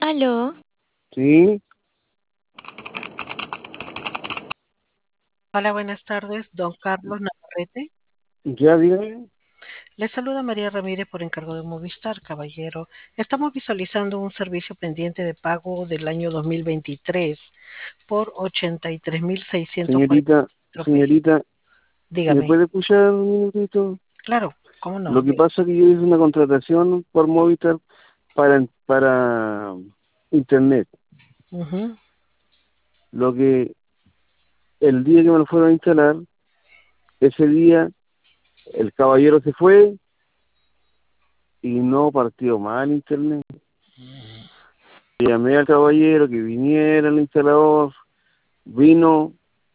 Aló, Sí, Hola, buenas tardes, don Carlos Navarrete. ya dígame. Le saluda María Ramírez por encargo de Movistar, caballero. Estamos visualizando un servicio pendiente de pago del año 2023 por Señorita, 83.644 pesos. señorita, ¿me Dígame. puede escuchar un minutito? Claro, ¿cómo no? Lo que pasa es que yo hice una contratación por Movistar para internet. Ujú. Lo que el día que me lo fueron a instalar, ese día el caballero se fue y no partió más el internet. Llamé al caballero que viniera el instalador, vino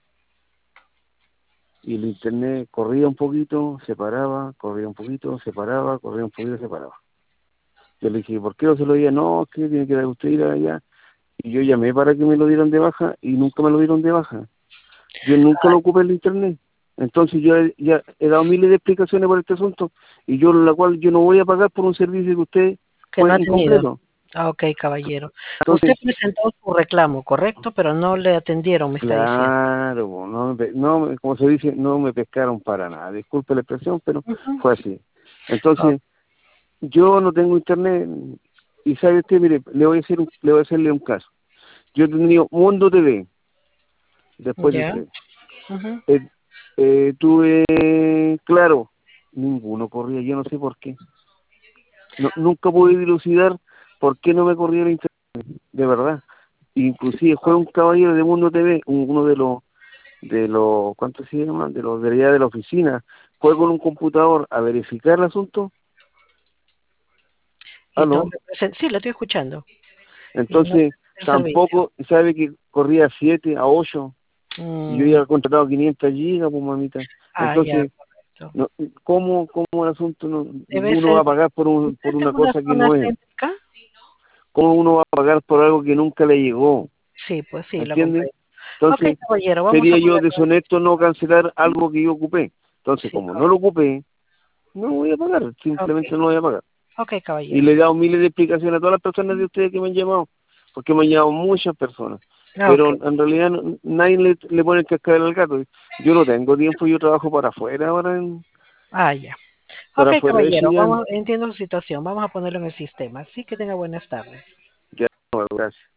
y el internet corría un poquito, se paraba, corría un poquito, se paraba, corría un poquito, se paraba. Yo le dije, ¿por qué no se lo diga? No, es que tiene que usted ir allá. Y yo llamé para que me lo dieran de baja y nunca me lo dieron de baja. Yo nunca lo ocupé el internet. Entonces yo ya he dado miles de explicaciones por este asunto y yo la cual yo no voy a pagar por un servicio que usted Que no fue ha tenido. incompleto. Ok, caballero. Usted Entonces, presentó su reclamo, ¿correcto? Pero no le atendieron, me está diciendo. claro, po, como se dice, no me pescaron para nada. Disculpe la expresión, pero Ujú. fue así. Oh, Entonces, yo no tengo internet y sabe usted, mire, le voy a hacerle un caso. Yo he tenido Mundo TV, después de ya. usted. Ujú. Tuve, claro, ninguno corría, yo no sé por qué. No, nunca pude dilucidar por qué no me corría el internet, de verdad. Inclusive fue un caballero de Mundo TV, uno ¿cuánto se llama? De los de allá de la oficina, fue con un computador a verificar el asunto, Y no aló, le sí, lo estoy escuchando. Y no entonces el servicio. tampoco sabe que corría a 7, a 8, y yo Mm, había contratado 500 gigas, pues mamita. ya, Entonces, correcto. no, ¿cómo el asunto? No, Debe ninguno va ser. a pagar ¿Usted por está una en una cosa que zona no es. céntrica? ¿Cómo uno va a pagar por algo que nunca le llegó? Sí, pues sí, lo ¿Entiende? comprendo. Ok, Entonces, caballero, vamos a sería yo ponerlo en el deshonesto no cancelar sistema. algo que yo ocupé. Entonces, Sí, como no lo correcto. ocupé, no voy a pagar, Ok, simplemente no lo voy a pagar. ok, Y caballero. le he dado miles de explicaciones a todas las personas de ustedes que me han llamado, porque me han llamado muchas personas. Ok. Pero en realidad nadie le pone el cascabel al gato. Yo no tengo tiempo, yo trabajo para afuera ahora, Ya. Ok, para afuera de caballero, Chillán. entiendo su situación. Vamos a ponerlo en el sistema. Sí, que tenga buenas tardes. Ya, no, gracias.